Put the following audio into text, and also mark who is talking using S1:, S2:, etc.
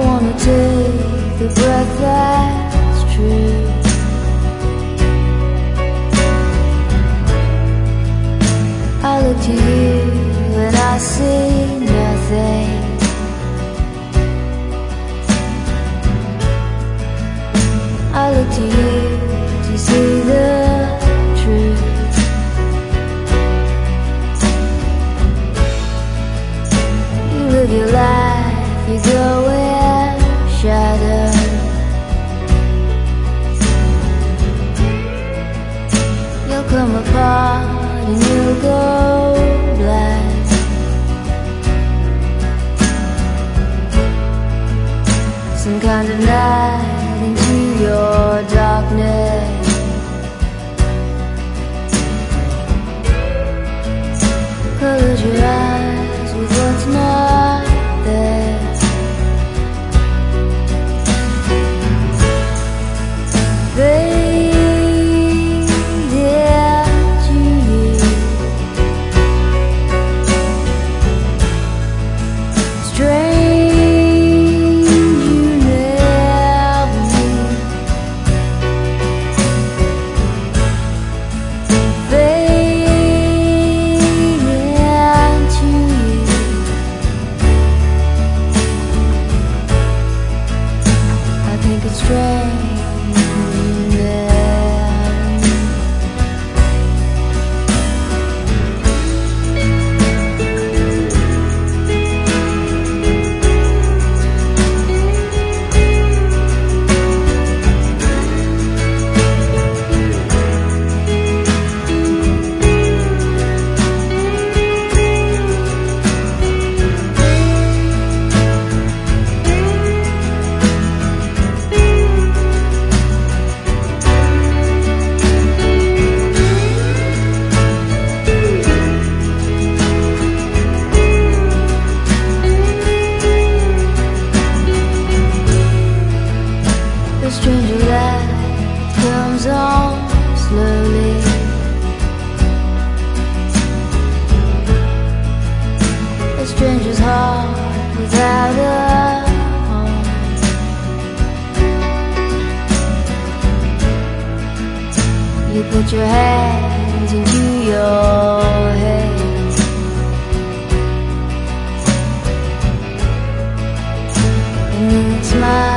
S1: wanna take the breath that's true. I look to you and I see nothing. I look to you to see the truth. You live your life, you go in shadow. You'll come apart and you'll go black. Some kind of night into your darkness. Close your eyes with what's not there. Fade into you. Strange you never knew. Fade into you. I think it's strange you never knew. The stranger light comes on slowly. A stranger's heart without a home. You put your hands into your head and then smile.